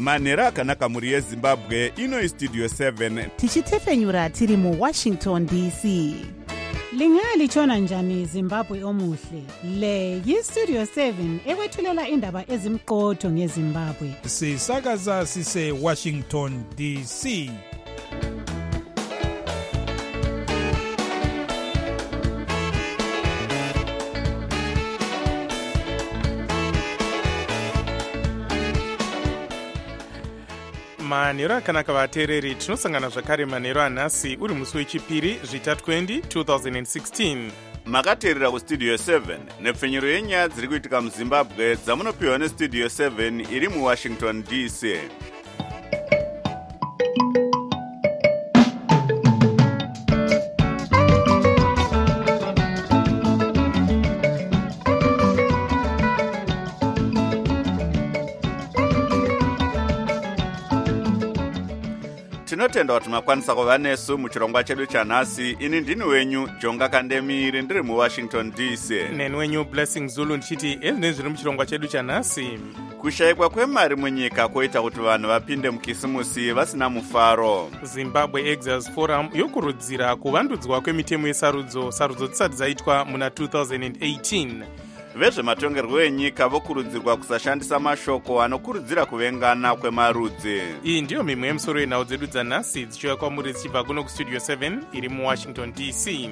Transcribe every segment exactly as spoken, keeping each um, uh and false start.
manhero akanaka muri yezimbabwe. Ino istudio seven tichitefenyura tiri mu Washington D C. Lingalitshona njani Zimbabwe omuhle? Le yistudio seven ekwethulela indaba ezimqotho ngeZimbabwe. Sisakaza sise Washington D C. manhero akanaka vateereri, tinosangana zvakare manhero anhasi uri musi wechipiri zvita twenty twenty sixteen. makateerera kustudio seven nepfenyuro yenyaya dziri kuitika muzimbabwe dzamunopiwa nestudio seven iri muwashington D C. tinotenda kuti makwanisa kuva nesu muchirongwa chedu chanhasi. Ini ndini wenyu Jonga Kandemiri ndiri muwashington D C. neni wenyu Blessing Zulu ndichiti ezvinenge zviri muchirongwa chedu chanhasi. Kushayikwa kwemari munyika kwoita kuti vanhu vapinde mukisimusi vasina mufaro. Zimbabwe Exiles Forum yokurudzira kuvandudzwa kwemitemo yesarudzo sarudzo dzisati dzaitwa muna two thousand eighteen. vezvematongerwo enyika vokurudzirwa kusashandisa mashoko anokurudzira kuvengana kwemarudzi. Iyi ndiyo mimwe yemusoro yenhau dzedu dzanhasi dzichiuya kwamuri dzichibva kuno kustudio seven iri muwashington D C.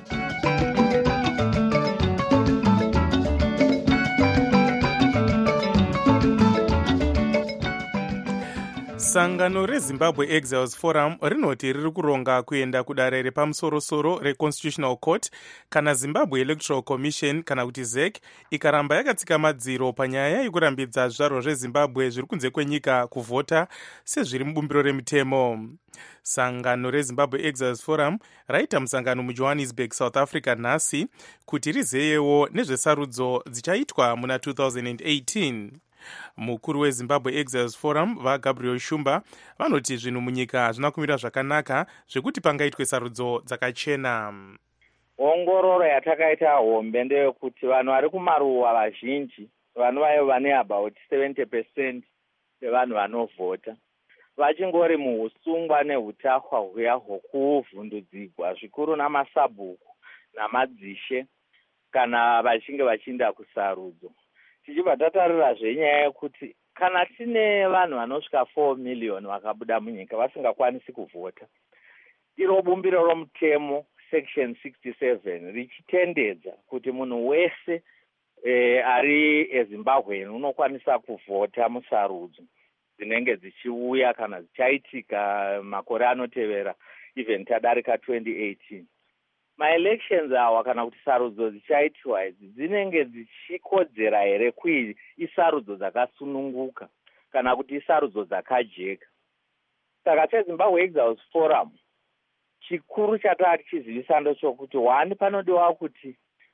sangano rezimbabwe Exiles Forum rinoti riri kuronga kuenda kudare repamusorosoro reconstitutional court kana Zimbabwe Electoral Commission kana kuti Z E C ikaramba yakatsika madziro panyaya yekurambidza zvizvarwa zvezimbabwe zviri kunze kwenyika kuvhota sezviri mubumbiro remitemo. Sangano reZimbabwe Exiles Forum raita musangano muJohannesburg, South Africa nhasi kuti rizeyewo nezvesarudzo dzichaitwa muna two thousand eighteen. Mukuru weZimbabwe Exiles Forum vaGabriel Shumba vanoti zvinhu munyika hazvina kumira zvakanaka zvekuti pangaitwe sarudzo dzakachena. Ongororo yatakaita hombe ndeyekuti vanhu vari kumaruwa vazhinji vanova vane about seventy percent yevanhu vanovhota vachingori muhusungwa nehutahwa huya hwokuvhundudzigwa zvikuru namasabhuku namadzishe kana vachinge vachiinda kusarudzo. Tichibva tatarira zvenyaya yekuti kana tine vanhu vanosvika four million vakabuda munyika vasingakwanisi kuvhota, iro bumbiro romutemo section sixty-seven richitendedza kuti munhu wese e, ari eZimbabwe unokwanisa kuvhota musarudzo dzinenge dzichiuya kana dzichaitika makore anotevera even tadarika twenty eighteen. maelections awa kana kuti sarudzo dzichaitwa idzi dzinenge dzichikodzera here kui isarudzo dzakasununguka kana kuti isarudzo dzakajeka. Saka seZimbabwe Exiles Forum chikuru chataa tichizivisa ndechokuti one panodiwa kuti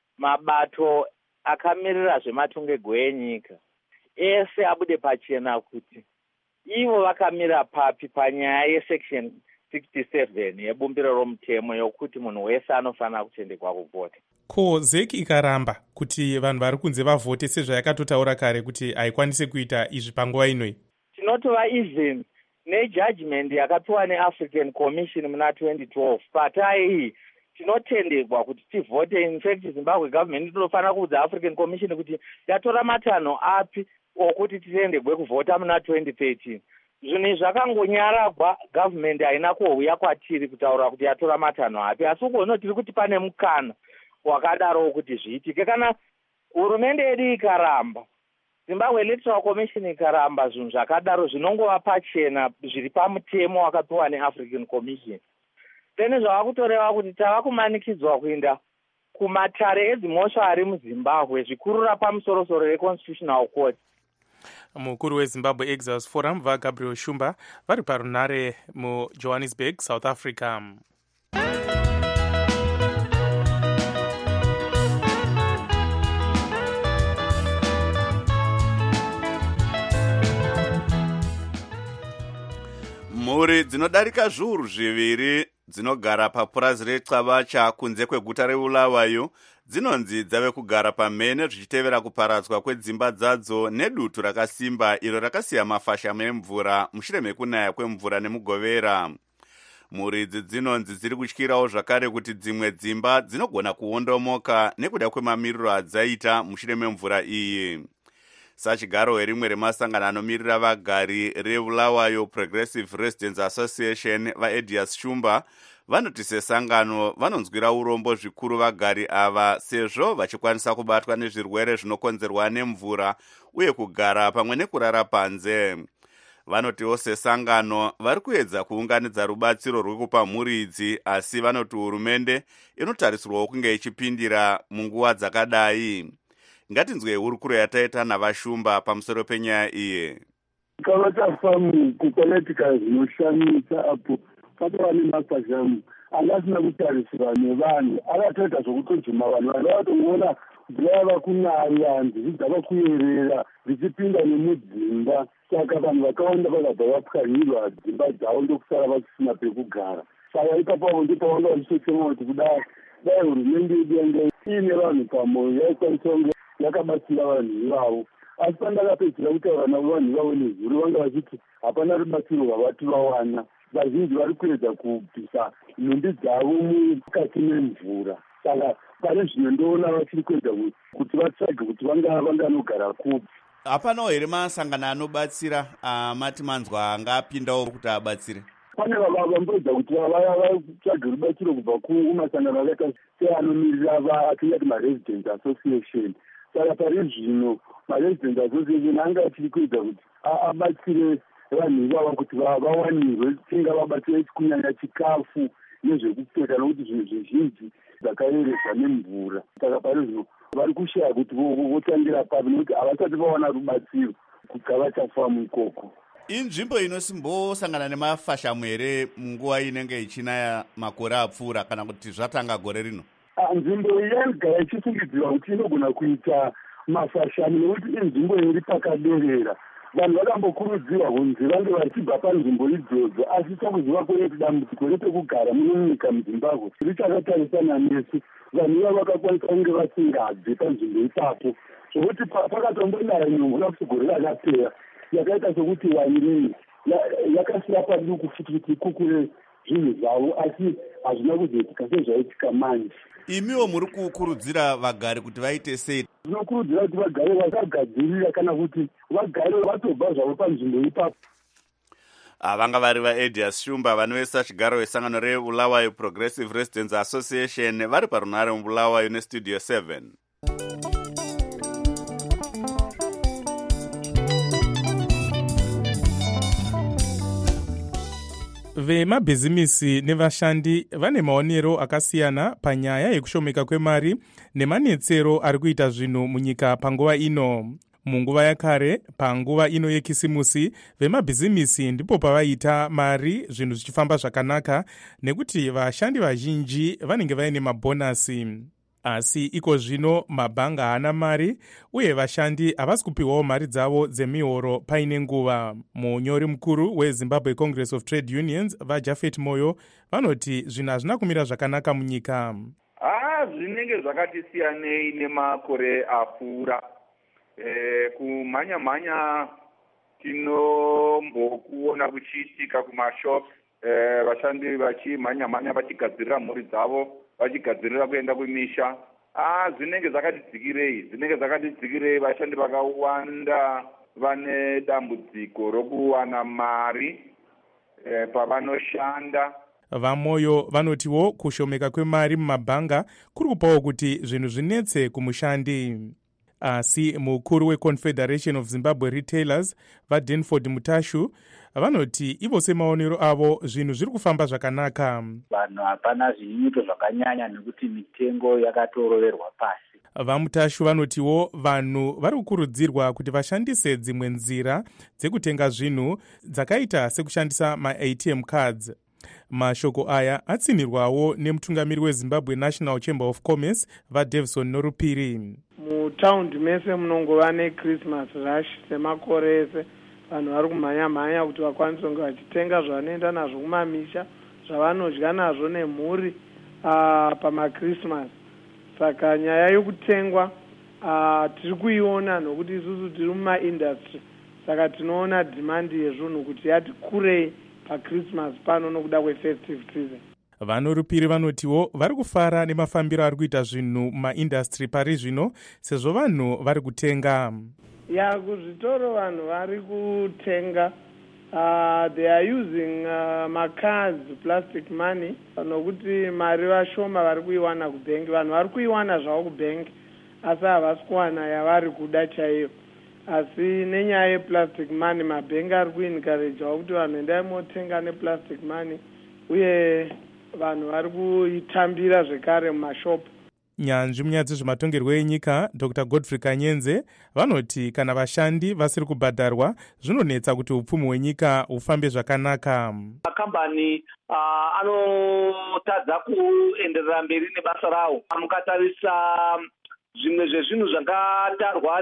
mabato akamirira zvematongerwo enyika ese abude pachena kuti ivo vakamira papi panyaya yesection sixty-seven yebumbiro romutemo yokuti munhu wese anofanira kutendekwa kuvhota. Ko Z E C ikaramba kuti vanhu vari kunze vavhote sezvayakatotaura kare kuti haikwanisi kuita izvi panguva inoi, tinotova even nejudgment yakapiwa neAfrican Commission muna twenty twelve patai iyi tinotendekwa kuti tivhote. In fact Zimbabwe government inofanira kuudza African Commission kuti yatora matanho api okuti titendekwe kuvhota muna twenty thirteen. Zvinhu zvakangonyaragwa, government haina kuuya kwatiri kutaura kuti yatora matanho api, asi ukono tiri kuti pane mukana wakadaro kuti zviitike. Kana hurumende yedu ikaramba, Zimbabwe Electoral Commission ikaramba zvinhu zvakadaro zvinongova pachena zviri pamutemo wakapiwa neAfrican Commission, then zvava kutoreva kuti tava kumanikidzwa kuenda kumatare edzimhosva ari muZimbabwe zvikurura pamusorosoro reconstitutional court. Mukuru weZimbabwe Exiles Forum vaGabriel Shumba vari parunare muJohannesburg, South Africa. Mhuri dzinodarika zviuru zviviri dzinogara papurazi rexavacha kunze kweguta reBulawayo dzinonzi dzave kugara pamhene zvichitevera kuparadzwa kwedzimba dzadzo nedutu rakasimba iro rakasiya mafashamu emvura mushure mekunaya kwemvura nemugovera. Mhuri idzi dzinonzi dziri kutyirawo zvakare kuti dzimwe dzimba dzinogona kuondomoka nekuda kwemamiriro adzaita mushure memvura iyi. Sachigaro werimwe remasangano anomirira vagari reBulawayo Progressive Residents Association vaEdias Shumba vanoti sesangano vanonzwira urombo zvikuru vagari ava sezvo vachikwanisa kubatwa nezvirwere zvinokonzerwa nemvura uye kugara pamwe nekurara panze. Vanotiwo sesangano vari kuedza kuunganidza rubatsiro rwekupa mhuri idzi, asi vanoti hurumende inotarisirwawo kunge ichipindira munguva dzakadai. Ngatinzwe hurukuro yataita navashumba pamusoro penyaya iyi. Kava tafamu kukonetika zvinoshamisa apo patova nemafashamu angasina kutarisirwa nevanhu akatoita zvokutojuma vanhu vanhu vatoona dzava kunaya vanhu zvichidava kuyerera zvichipinda nemudzimba, saka vanhu vakawanda vakabva vapwanyirwa dzimba dzavo ndokusara vasisina pekugara. Saka ipapo ndipaona vachichema kuti kudai dai hurumende yedu yange iine vanhu pamwoyo yaikwanisonge yakabatsira vanhu ivavo, asi pandakapedzera kutaura navo vanhu ivavo nezuro vanga vachiti hapana rubatsiro rwavati vawana. Vazhinji vari kuedza kubvisa nhumbi dzavo mukati memvura, saka pane zvino ndoona vachiri kuedza kuti vatsvage kuti vanganogara kupi. Hapanawo here masangano anobatsira amati manzwa angapindawo kuti abatsire? Pane vamboedza kuti vatsvage rubatsiro kubva kumasangano akaita seanomirira vatingati maresident association. Saka pari zvino maresident association anga achiri kuedza kuti abatsire vanhu ivava kuti vawanirwe tinga vabatsire kunyanya chikafu nezvekupfeka, nokuti zvinhu zvizhinji zvakayerezwa nemvura. Saka pari zvino vari kushaya kuti votangira papi nokuti havasati vawana rubatsiro kugava chafamu ikoko. Inzvimbo inosimbosangana nemafashamu here munguva inenge ichinaya makore apfuura kana kuti zvatanga gore rino? Nzvimbo iyi yanogara ichifungidzirwa kuti inogona kuita mafashamu nokuti inzvimbo iri pakaderera. Vanhu vakambokurudzirwa kunzi vange vachibva panzvimbo idzodzo, asi sakuziva kweiti dambudziko repekugara munomunyika muZimbabwe richakatarisana nesu. Vanhu ivavo vakakwanisa kunge vasingabve panzvimbo ipapo, zvokuti pakatombonaya nyongo kusugore rakapera yakaita sokuti wairei yakasiya paduku futi kuti ikukure zvinhu zvavo, asi hazvina kuzoitika sezvaitika manje. Imiwo muri kukurudzira vagari kuti vaite sei? Zvinokurudzira kuti vagare vakagadzirira kana kuti vagare vatobva zvavo panzvimbo ipapo. Vanga vari vaEdias Shumba vanovesa chigaro wesangano reBulawayo Progressive Residents Association vari parunare muBulawayo nestudio seven. Vemabhizimisi nevashandi vane maonero akasiyana panyaya yekushomeka kwemari nemanetsero ari kuita zvinhu munyika panguva ino. Munguva yakare, panguva ino yekisimusi, vemabhizimisi ndipo pavaita mari zvinhu zvichifamba zvakanaka nekuti vashandi vazhinji vanenge vaine mabhonasi. Asi iko zvino mabhanga haana mari uye vashandi havasi kupiwawo mari dzavo dzemihoro paine nguva. Munyori mukuru weZimbabwe Congress of Trade Unions vaJafet Moyo vanoti zvinhu hazvina kumira zvakanaka munyika. Ah, zvinenge zvakati siyanei nemakore apfuura. E, kumhanya mhanya tinombokuona kuchiitika kumashops, e, vashandi vachimhanya mhanya vachigadzirira mhuri dzavo, vachigadzirira kuenda kumisha. Ah, zvinenge zvakati dzikirei, zvinenge zvakati dzikirei. Vashandi vakawanda vane dambudziko rokuwana mari e, pavanoshanda. Vamoyo vanotiwo kushomeka kwemari mumabhanga kuri kupawo kuti zvinhu zvinetse kumushandi. Asi mukuru weConfederation of Zimbabwe Retailers vaDenford Mutashu vanoti ivo semaonero avo zvinhu zviri kufamba zvakanaka. Vanhu hapana zvinyuto zvakanyanya nekuti mitengo yakatoroverwa pasi. VaMutashu vanotiwo vanhu vari kukurudzirwa kuti vashandise dzimwe nzira dzekutenga zvinhu dzakaita sekushandisa ma-A T M cards. Mashoko aya atsinirwawo nemutungamiri weZimbabwe National Chamber of Commerce vaDavison Norupiri. Mutaundi mese munongova neChristmas rush semakore ese. Vanhu vari kumhanya mhanya kuti vakwanise kunge vachitenga zvanoenda nazvo kumamisha, zvavanodya nazvo nemhuri uh, pamakrismas. Saka nyaya yokutengwa uh, tiri kuiona nokuti isusu tiri mumaindustry, saka tinoona dhimandi yezvinhu kuti yati kurei pakrismas pano nokuda kwefestive season. Vanorupiri vanotiwo vari kufara nemafambiro ari kuita zvinhu mumaindastry pari zvino, sezvo vanhu vari kutenga. Ya, kuzvitoro vanhu vari kutenga. Uh, they are using uh, macards, plastic money, nokuti mari vashoma vari kuiwana kubhengi. Vanhu vari kuiwana zvavo kubhengi, asi havasi kuwana yavari kuda chaiyo. Asi nenyaya yeplastic money, mabhengi ari kuencouragewa kuti vanhu endai motenga neplastic money, uye vanhu vari kuitambira zvekare mumashopu. Nyanzvi munyaya dzezvematongerwo enyika Doctor Godfrey Kanyenze vanoti kana vashandi vasiri kubhadharwa zvinonetsa kuti upfumi hwenyika hufambe zvakanaka. Makambani uh, anotadza kuenderera mberi nebasa rawo. Mukatarisa zvimwe zvezvinhu zvakatarwa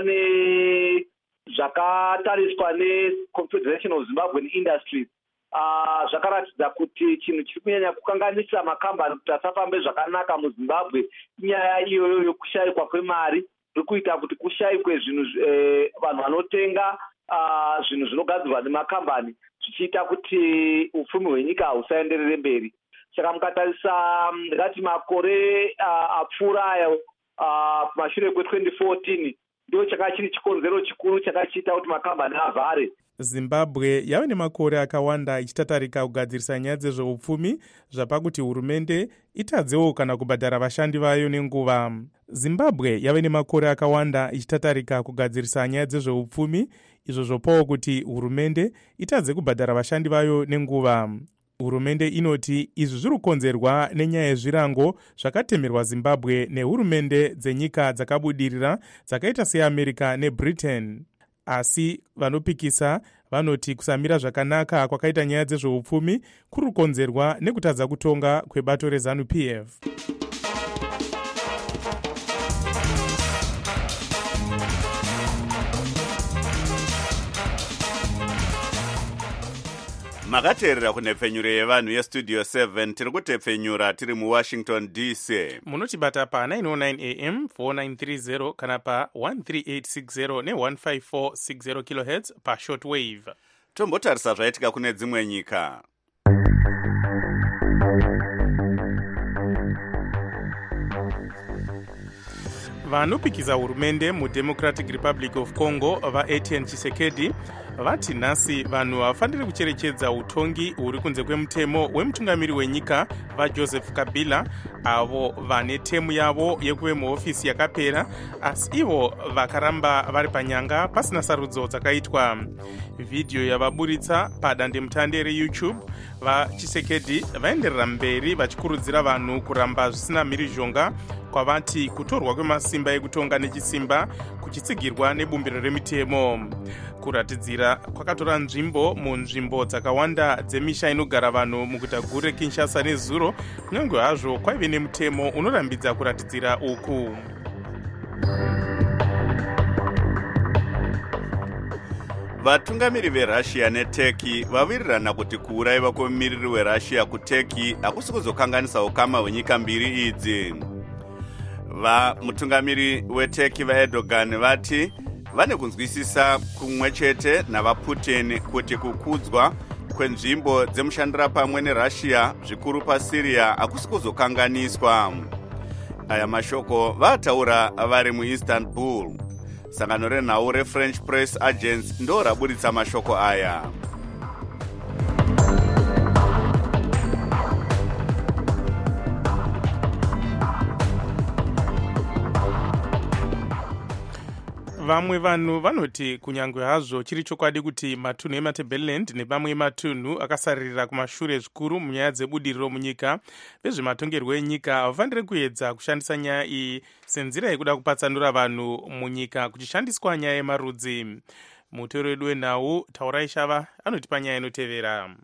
ne zvakatariswa neConfederation of Zimbabwean Industries, Uh, zvakaratidza kuti chinhu chiri kunyanya kukanganisa makambani kuti asafambe zvakanaka muZimbabwe inyaya iyoyo yokushayikwa kwemari. Iri kuita kuti kushayikwe zvinhu eh, vanhu vanotenga uh, zvinhu zvinogadzirwa nemakambani, zvichiita kuti upfumi hwenyika husaenderere mberi. Saka mukatarisa ndingati makore uh, apfuura ayo uh, kumashure kwe-twenty fourteen ndio chakachiri chikonzero chikuru chakachiita kuti makambani avhare. Zimbabwe yave nemakore akawanda ichitatarika kugadzirisa nyaya dzezveupfumi, zvapakuti hurumende itadzewo kana kubhadhara vashandi vayo nenguva. Zimbabwe yave nemakore akawanda ichitatarika kugadzirisa nyaya dzezveupfumi, izvo zvopawo kuti hurumende itadze kubhadhara vashandi vayo nenguva. Hurumende inoti izvi zviri kukonzerwa nenyaya yezvirango zvakatemerwa Zimbabwe nehurumende dzenyika dzakabudirira dzakaita seAmerica neBritain. Asi vanopikisa vanoti kusamira zvakanaka kwakaita nyaya dzezveupfumi kuri kukonzerwa nekutadza kutonga kwebato reZANU P F. makateerera kunhepfenyuro yevanhu yestudio seven. tiri kutepfenyura tiri muwashington D C. munotibata pa nine oh nine A M four nine three zero kana pa one three eight six zero ne one five four six zero kilohertz pa shortwave. Tombotarisa zvaitika kune dzimwe nyika. Vanopikisa hurumende muDemocratic Republic of Congo vaEtienne Tshisekedi vati nhasi vanhu havafaniri kucherechedza utongi huri kunze kwemutemo wemutungamiri wenyika vaJoseph Kabila, avo vane temu yavo yekuve muhofisi yakapera, asi ivo vakaramba vari panyanga pasina sarudzo dzakaitwa. Vhidhiyo yavaburitsa padandemutande reYouTube, vaChisekedi vaenderera mberi vachikurudzira vanhu kuramba zvisina mhirizhonga kwavati kutorwa kwemasimba ekutonga nechisimba kuchitsigirwa nebumbiro remitemo. Kuratidzira kwakatora nzvimbo munzvimbo dzakawanda dzemisha inogara vanhu muguta guru reKinshasa nezuro, kunyange hazvo kwaive nemutemo unorambidza kuratidzira uku. Vatungamiri veRussia neTurkey vawirirana kuti kuurayiwa kwemumiriri weRussia kuTurkey hakusi kuzokanganisa ukama hwenyika mbiri idzi. Va mutungamiri weTurkey vaErdogan vati vane kunzwisisa kumwe chete navaPutin kuti kukudzwa kwenzvimbo dzemushandira pamwe neRussia zvikuru paSyria hakusi kuzokanganiswa. Aya mashoko vataura vari muIstanbul. Sangano renhau reFrench Press Agence ndo raburitsa mashoko aya. Vamwe vanhu vanoti kunyange hazvo chiri chokwadi kuti matunhu eMatabeleland nemamwe matunhu akasaririra kumashure zvikuru munyaya dzebudiriro munyika, vezvematongerwo enyika havafaniri kuedza kushandisa nyaya iyi senzira yekuda kupatsanura vanhu munyika kuchishandiswa nyaya yemarudzi. Mutoro wedu wenhau Taurai Shava anotipa nyaya inotevera.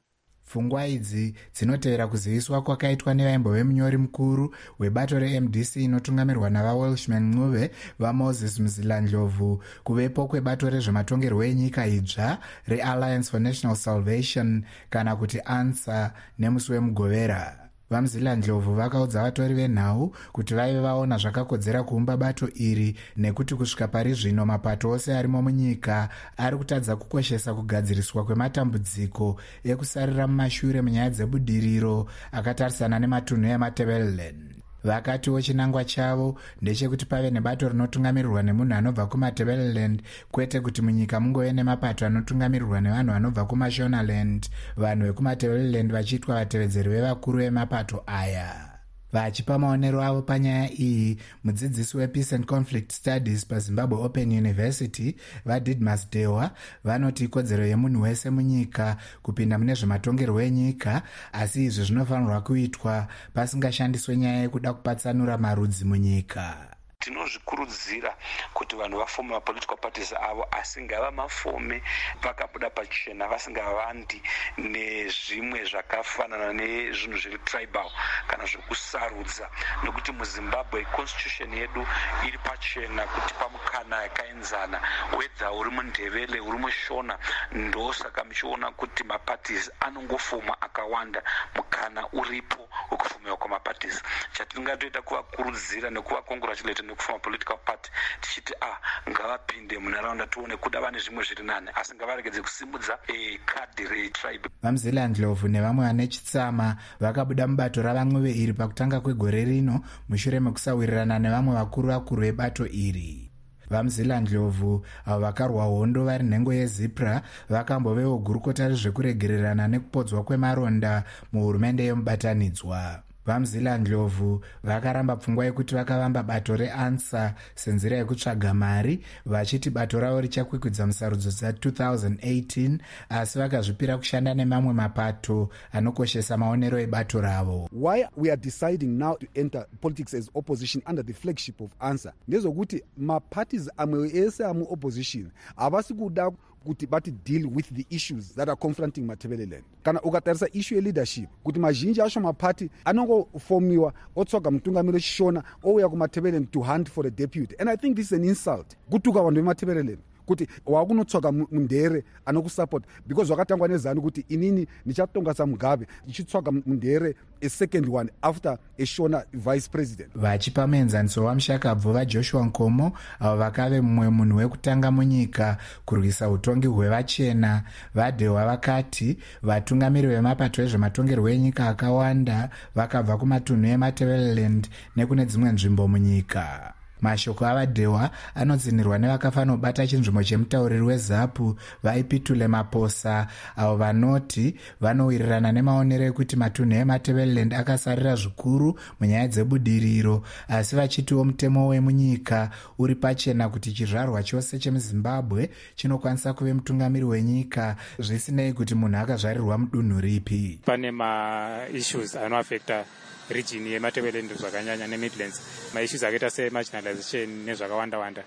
Pfungwa idzi dzinotevera kuziviswa kwakaitwa nevaimbove munyori mukuru webato re-M D C inotungamirwa navaWelshman Ncube vaMoses Mzilandlovu kuvepo kwebato rezvematongerwo enyika idzva reAlliance for National Salvation kana kuti ANSA nemusi wemugovera. VaMzilandlovu vakaudza vatori venhau kuti vaive vaona zvakakodzera kuumba bato iri nekuti kusvika pari zvino mapato ose arimo munyika ari kutadza kukoshesa kugadziriswa kwematambudziko ekusarira mumashure munyaya dzebudiriro akatarisana nematunhu eMatabeleland. Vakatiwo chinangwa chavo ndechekuti pave nebato rinotungamirirwa nemunhu anobva kuMatabeleland kwete kuti munyika mungove nemapato anotungamirirwa nevanhu vanobva kuMashonaland, vanhu vekuMatabeleland vachiitwa vatevedzeri vevakuru vemapato aya. Vachipa maonero avo panyaya iyi, mudzidzisi wePeace and Conflict Studies paZimbabwe Open University vaDidmus Dewa vanoti ikodzero yemunhu wese munyika kupinda mune zvematongerwo enyika, asi izvi zvinofanirwa kuitwa pasingashandiswe nyaya yekuda kupatsanura marudzi munyika. Tinozvikurudzira kuti vanhu vafome mapolitical parties avo, asi ngava mafome vakabuda pachena vasingavandi nezvimwe zvakafanana nezvinhu zviri tribal kana zvekusarudza, nekuti muZimbabwe constitution yedu iri pachena kuti pamukana yakaenzana wedza uri mundevele uri mushona, ndosaka muchiona kuti maparties anongofoma akawanda, mukana uripo wekufomewa kwamaparties. Chatingatoita kuvakurudzira nekuvacongratulate nekufoma political party tichiti ah ngavapinde munharaunda tione kuda vane zvimwe zviri nane, asi ngavaregedze kusimudza kadhi retribe. VaMzilandlovu nevamwe vane chitsama vakabuda mubato raVaNcube iri pakutanga kwegore rino mushure mekusawirirana nevamwe vakuru vakuru vebato iri. VaMzilandlovu avo vakarwa hondo vari nhengo yeZipra vakambovewo gurukota rezvekuregererana nekupodzwa kwemaronda muhurumende yomubatanidzwa. VaMzilandlovu vakaramba pfungwa yekuti vakavamba bato reANSA senzira yekutsvaga mari, vachiti bato ravo richakwikwidza musarudzo dza two thousand eighteen, asi vakazvipira kushanda nemamwe mapato anokoshesa maonero ebato ravo. Why we are deciding now to enter politics as opposition under the flagship of ANSA ndezokuti maparties amwe ese amu opposition havasi kuda kuti bati deal with the issues that are confronting Matabeleland. Kana ukatarisa issue ye leadership kuti mazhinji acho maparty anongofomiwa otsvaga mutungamiri wechishona ouya kuMatabeleland to hunt for a deputy, and I think this is an insult kutuka vanhu veMatabeleland kuti wakunotsvaga mundere anokusupport because wakatangwa nezanu kuti inini nichatonga saMugabe ndichitsvaga mundere a second one after a shona vice president. Vachipa muenzaniso waMushakabvu vaJoshua Nkomo avo vakave mumwe munhu wekutanga munyika kurwisa utongi hwevachena, vaDewa vakati vatungamiri vemapato ezvematongerwo enyika akawanda vakabva kumatunhu eMatabeleland nekune dzimwe nzvimbo munyika. Mashoko avaDewa anodzinirwa nevakafanobata chinzvimbo chemutauriri weZapu vaipitule Maposa avo vanoti vanowirirana nemaonero ekuti matunhu eMatabeleland akasarira zvikuru munyaya dzebudiriro, asi vachitiwo mutemo wemunyika uri pachena kuti chizvarwa chose chemuZimbabwe chinokwanisa kuve mutungamiri wenyika zvisinei kuti munhu akazvarirwa mudunhu ripi. Pane ma-issues anoafekta region yeMatabeleland zvakanyanya neMidlands, maissues akaita semarginalization nezvakawanda-wanda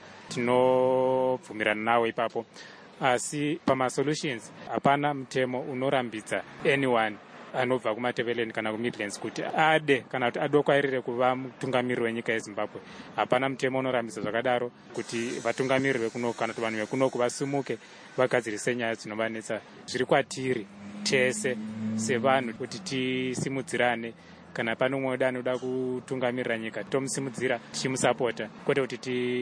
tinobvumirana nawo ipapo, asi pama-solutions hapana mutemo unorambidza anyone anobva kuMatabeleland kana kuMidlands kuti ade kana kuti adokwairire kuva mutungamiri wenyika yeZimbabwe. Hapana mutemo unorambidza zvakadaro kuti vatungamiri vekuno kana kuti vanhu vekunoku vasimuke vagadzirise nyaya dzinovanetsa. Zviri kwatiri tese sevanhu kuti tisimudzirane, kana pano mwoda anoda kutungamirira nyika tomusimudzira tichimusapota, kwete kuti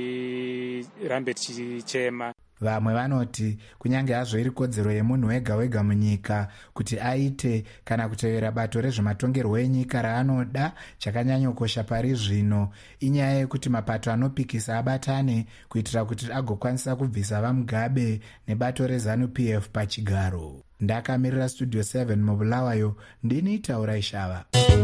tirambe tichichema. Vamwe vanoti kunyange hazvo iri kodzero yemunhu wega wega munyika kuti aite kana kutevera bato rezvematongerwo enyika raanoda, chakanyanyokosha pari zvino inyaya yekuti mapato anopikisa abatane kuitira kuti agokwanisa kubvisa vaMugabe nebato reZanu-P F pachigaro. Ndakamirira Studio seven mubulawayo, ndini Taura Shava.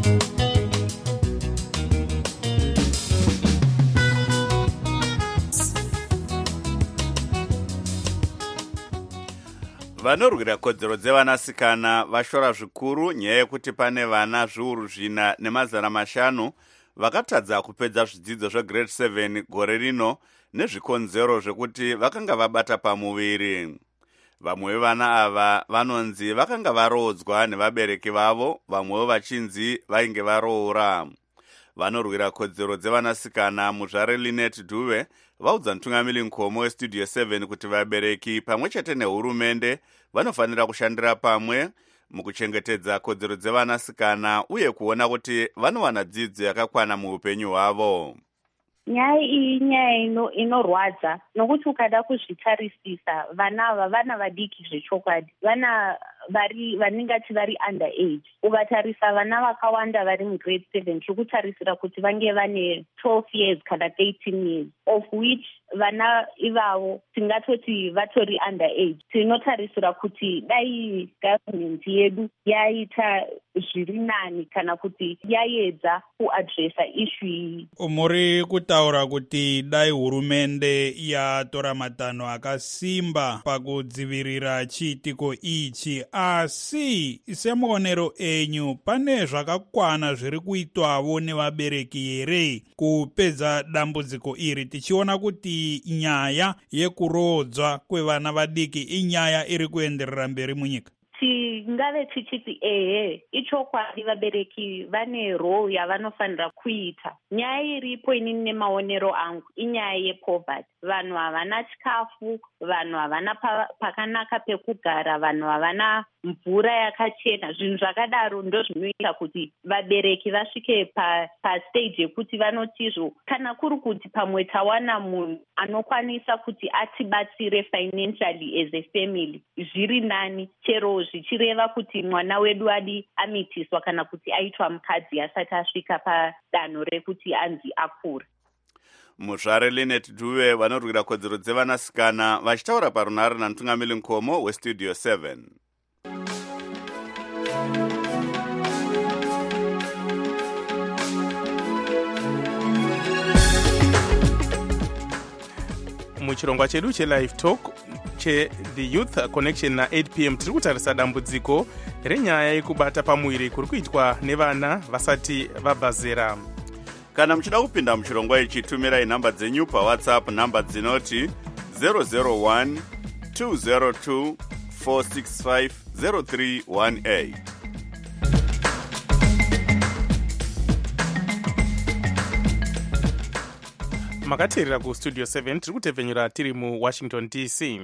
Vanorwira kodzero dzevanasikana vashora zvikuru nyaya yekuti pane vana zviuru zvina nemazana mashanu vakatadza kupedza zvidzidzo zvegrade seven gore rino nezvikonzero zvekuti vakanga vabata pamuviri. Vamwe vevana ava vanonzi vakanga varodzwa nevabereki vavo, vamwewo vachinzi vainge varoora. Vanorwira kodzero dzevanasikana muzvare Linet Duve vaudza mutungamiri Nkomo westudio seven kuti vabereki pamwe chete nehurumende vanofanira kushandira pamwe mukuchengetedza kodzero dzevanasikana uye kuona kuti vanowana dzidzo yakakwana muupenyu hwavo. Nyaya iyi nyaya inorwadza nokuti ukada kuzvitarisisa vana ava vana vadiki zvechokwadi, vana vari vaningati vari under age. Ukatarisa vana vakawanda vari mugrade seven tikutarisira kuti vange vane twelve years kana thirteen years, of which vana ivavo tingatoti vatori under age. Tinotarisira kuti dai government yedu yaita zviri nani kana kuti yaedza kuadresa issue iyi. Muri kutaura kuti dai hurumende yatora matanho akasimba pakudzivirira chiitiko ichi, asi semuonero enyu pane zvakakwana zviri kuitwawo nevabereki here kupedza dambudziko iri, tichiona kuti nyaya yekurodzwa kwevana vadiki inyaya iri kuenderera mberi munyika? Tingave tichiti ehe, ichokwadi vabereki vane role yavanofanira kuita. Nyaya iripo inini nemaonero angu inyaya yepoverty. Vanhu havana chikafu, vanhu havana pakanaka pekugara, vanhu havana mvura yakachena. Zvinhu zvakadaro ndo zvinoita kuti vabereki vasvike pa, pa stage yekuti vanotizvo kana kuri kuti pamwe tawana munhu anokwanisa kuti atibatsire financially as a family, zviri nani, chero zvichireva kuti mwana wedu adi amitiswa kana kuti aitwa mukadzi asati asvika padanho rekuti anzi akura. Muzvare Linet Duve vanorwira kodzero dzevanasikana vachitaura parunhare namutungamiri Nkomo westudio seven. Muchirongwa chedu chelive talk che-The Youth Connection na eight p m tiri kutarisa dambudziko renyaya yekubata pamuviri kuri kuitwa nevana vasati vabva zera. Kana muchida kupinda muchirongwa ichi, tumirai nhamba dzenyu pawhatsapp, nhamba dzinoti zero zero one two zero two four six five zero three one eight. Makateerera kustudio seven tiri kutevhenyura tiri muWashington D C.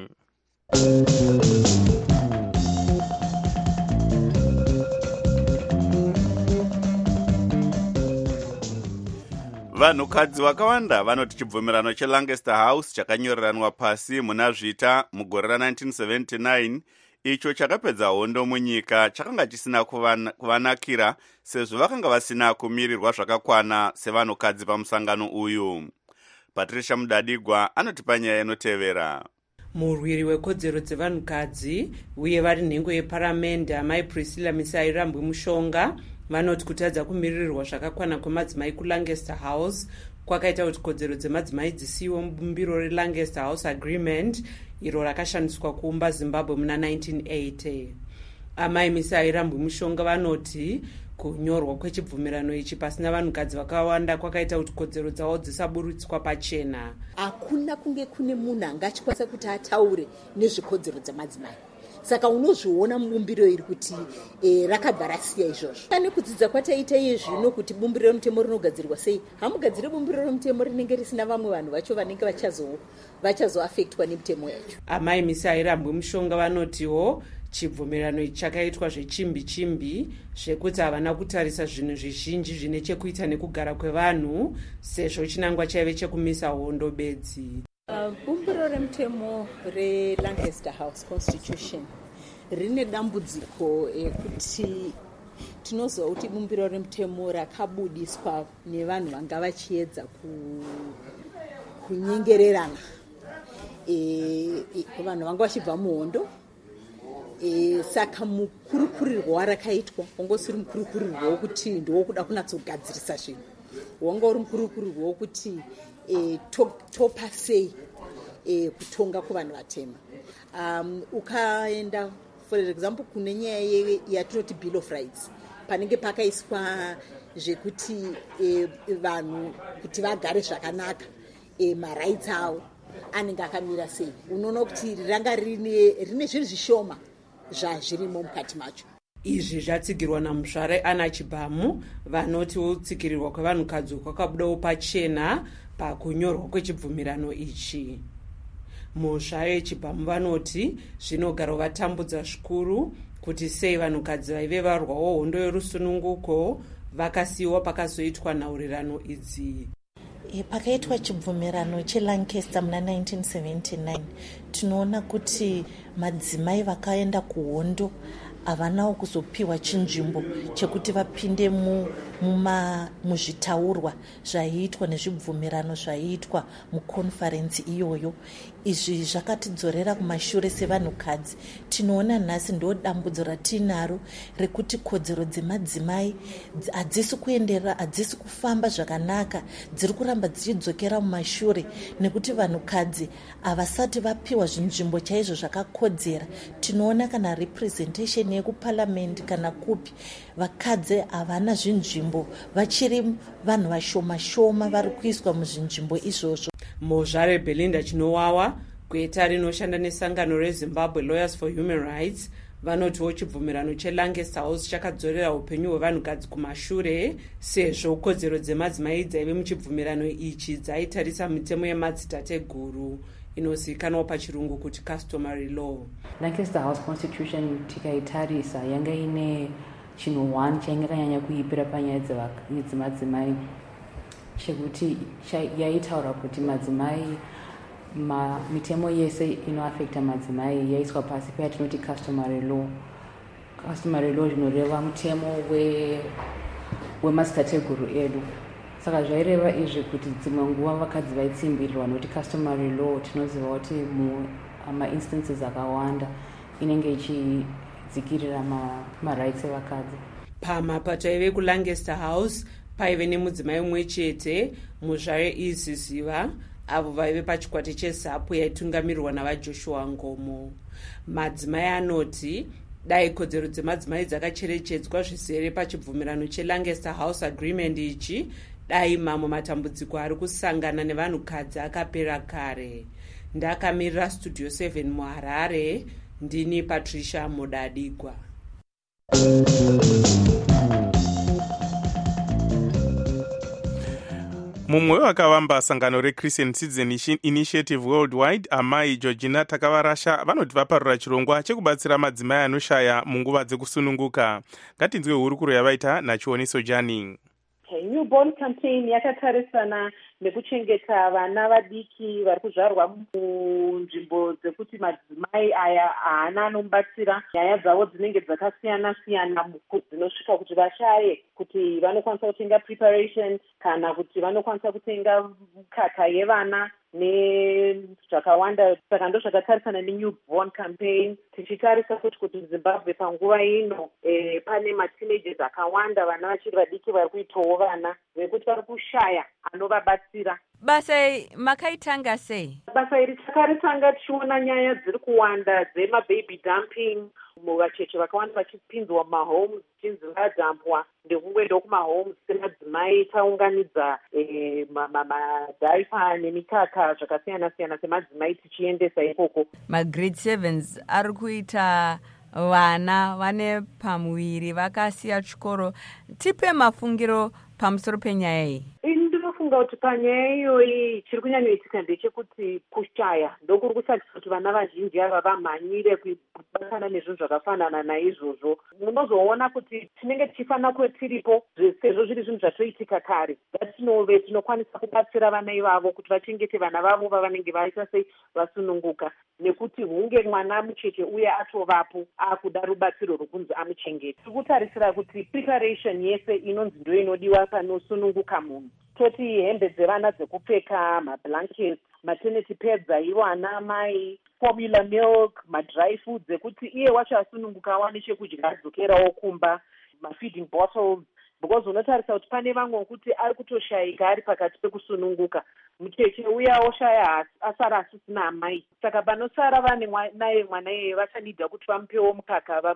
Vanhukadzi vakawanda vanoti chibvumirano cheLancaster House chakanyoreranwa pasi muna zvita mugore ra nineteen seventy-nine icho chakapedza hondo munyika chakanga chisina kuvanakira sezvo vakanga vasina kumirirwa zvakakwana sevanhukadzi pamusangano uyu. Patricia Mudadigwa anotipa nyaya inotevera. Murwiri wekodzero dzevanhukadzi uye vari nhengo yeparamende amai Priscilla Misairambwe Mushonga vanoti kutadza kumiririrwa zvakakwana kwemadzimai kuLancaster House kwakaita kuti kodzero dzemadzimai dzisiwe mubumbiro reLancaster House Agreement iro rakashandiswa kuumba Zimbabwe muna nineteen eighty. Amai Misairambwe Mushonga vanoti kunyorwa kwechibvumirano ichi pasina vanhukadzi vakawanda kwakaita kuti kodzero dzavo dzisaburutswa pachena. Hakuna kunge kune munhu angachikwanisa kuti ataure nezvekodzero dzemadzimai. Saka unozviona mubumbiro iri kuti e, rakabva rasiya izvozvo. Pane kudzidza kwataita iye zvino kuti bumbiro remutemo rinogadzirwa sei. Hamugadzire bumbiro remutemo rinenge risina vamwe vanhu vacho vanenge vachazo vachazoafektwa nemutemo yacho. Amai Misairambwe Mushonga vanotiwo chibvumirano ichi chakaitwa zvechimbi chimbi zvekuti havana kutarisa zvinhu zvizhinji zvine chekuita nekugara kwevanhu sezvo chinangwa chaive chekumisa hondo bedzi. Uh, bumbiro remutemo reLancaster House Constitution rine dambudziko ekuti tinoziva kuti bumbiro remutemo rakabudiswa nevanhu vanga vachiedza ku, kunyengererana e, e, vanhu vanga vachibva muhondo. E, saka mukurukurirwo warakaitwa wanga usiri mukurukurirwo wokuti ndowokuda kunatsogadzirisa zvinhu, wanga uri mukurukurirwo wokuti e, to, topa sei e, kutonga kuvanhu vatema. Um, ukaenda for example kune nyaya yatinoti Bill of Rights panenge pakaiswa zvekuti e, vanhu kuti vagare zvakanaka e, marights avo anenge akamira sei. Unoona kuti ranga rine rine zvinhu zvishoma zvazvirimo mukati macho. Izvi zvatsigirwa naMuzvare Ana Chibhamu vanoti utsikirirwa kwevanhukadzi kwakabudawo pachena pakunyorwa kwechibvumirano ichi. Muzvare Chibhamu vanoti zvinogara vatambudza zvikuru kuti sei vanhukadzi vaive varwawo hondo yorusununguko vakasiyiwa pakazoitwa nhaurirano idzi. E, pakaitwa chibvumirano cheLancaster muna nineteen seventy-nine tinoona kuti madzimai vakaenda kuhondo havanawo kuzopiwa chinzvimbo chekuti vapinde muzvitaurwa zvaiitwa nezvibvumirano zvaiitwa mukonferensi iyoyo. Izvi zvakatidzorera kumashure sevanhukadzi. Tinoona nhasi ndo dambudzo ratinaro rekuti kodzero dzemadzimai hadzisi kuenderera, hadzisi kufamba zvakanaka, dziri kuramba dzichidzokera mumashure nekuti vanhukadzi havasati vapiwa zvinzvimbo chaizvo zvakakodzera. Tinoona kana representation yekuparliament kana kupi vakadzi havana zvinzvimbo, vachiri vanhu vashoma shoma vari kuiswa muzvinzvimbo izvozvo. Muzvare Belinda Chinowawa gweta rinoshanda nesangano reZimbabwe Lawyers for Human Rights vanotiwo chibvumirano cheLancaster House chakadzorera upenyu hwevanhukadzi kumashure sezvo kodzero dzemadzimai dzaive muchibvumirano ichi dzaitarisa mitemo yemadzitateguru inozivikanwa pachirungu kuti customary law. Lancaster House Constitution tikaitarisa yanga ine chinhu one chainge kanyanya kuipira panyaya dzemadzimai chekuti yaitaura kuti madzimai ma mitemo yese inoafekta madzimai yaiswa pasi payatinoti customary law. Customary law zvinoreva mutemo wemadzitateguru edu. Saka zvaireva izvi kuti dzimwe nguva vakadzi vaitsimbirirwa nekuti customary law tinoziva kuti mumainstances akawanda inenge ichidzikirira marights evakadzi. Pamapato aive kuLancaster House paive nemudzimai mumwe chete, Muzvare Iziziva, avo vaive pachikwata cheZAPU yaitungamirirwa navaJoshua Ngomo. Madzimai anoti dai kodzero dzemadzimai dzakacherechedzwa zvizere pachibvumirano cheLancaster House Agreement ichi, dai mamwe matambudziko ari kusangana nevanhukadzi akapera kare. Ndakamirira Studio seven muHarare, ndini Patricia Mudadigwa. mumwe wakavamba sangano reChristian Citizen Initiative Worldwide amai Georgina Takavarasha vanoti vaparura chirongwa chekubatsira madzimai anoshaya munguva dzekusununguka. Ngatinzwe hurukuro yavaita naChioniso Jani. Newborn campaign yakatarisana nekuchengeta vana vadiki vari kuzvarwa munzvimbo dzekuti madzimai aya haana anomubatsira. Nyaya dzavo dzinenge dzakasiyana siyana dzinosvika kuti vashaye kuti vanokwanisa kutenga preparation kana kuti vanokwanisa kutenga mukaka yevana nezvakawanda. Saka ndo zvakatarisana nenewborn campaign tichitarisa kuti kuti Zimbabwe panguva ino e, pane mateenagers akawanda, vana vachiri vadiki vari kuitawo vana vekuti vari kushaya anovabatsira. Basa makaitanga sei? Basa iri takaritanga tichiona nyaya dziri kuwanda dzemababy dumping, vacheche vakawanda vachipinzwa mumahomes chinzi vadhampwa ndekungoenda kumahomes semadzimai. Taunganidza e, madhaipa nemikaka zvakasiyana siyana semadzimai tichiendesa ikoko. Magrade sevens ari kuita vana vane pamuviri vakasiya chikoro. Tipe mafungiro pamusoro penyaya iyi. Ndinofunga kuti panyaya iyoyi chiri kunyanyoitika ndechekuti kushaya ndokuri kusakisa kuti vana vazhinji ava vamhanyire kubatana nezvinhu zvakafanana naizvozvo. Munozoona kuti tinenge tichifanira kuve tiripo sezvo zviri zvinhu zvatoitika kare. Ngatinove tinokwanisa kubatsira vana ivavo kuti vachengete vana vavo vavanenge vaita sei vasununguka, nekuti hunge mwana mucheche uye atovapo akuda rubatsiro rwokunzi amuchengete. Tiri kutarisira kuti preparation yese inonzi ndo inodiwa panosununguka munhu. Toti hembe dzevana dzekupfeka, mablankets, maternity pads aiwa ana mai, formula milk, madry foods ekuti iye wacho asununguka awane chekudya adzokerawo kumba, mafeeding bottles, because unotarisa kuti pane vamwe kuti ari kutoshayika ari pakati pekusununguka. Mucheche uya oshaya asara asisina amai. Saka panosara vane naye mwana iye vachanidha kuti vamupewo mukaka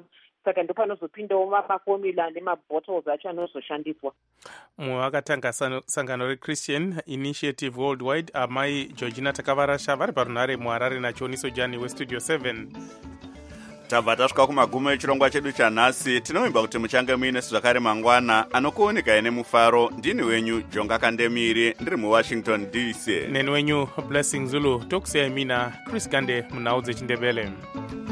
saka ndo panozopindawo mafomula nemabottles acho anozoshandiswa. muvakatanga sangano rechristian initiative worldwide amai georgina takavarasha vari parunhare muharare nachioniso jani westudio seven. tabva tasvika kumagumo echirongwa chedu chanhasi. tinovimba kuti muchange muinesu zvakare mangwana. anokuonekai nemufaro ndini wenyu jonga kandemiri ndiri muwashington D C. neni wenyu blessing zulu tokusiyai mina chris gande munhau dzechindebele.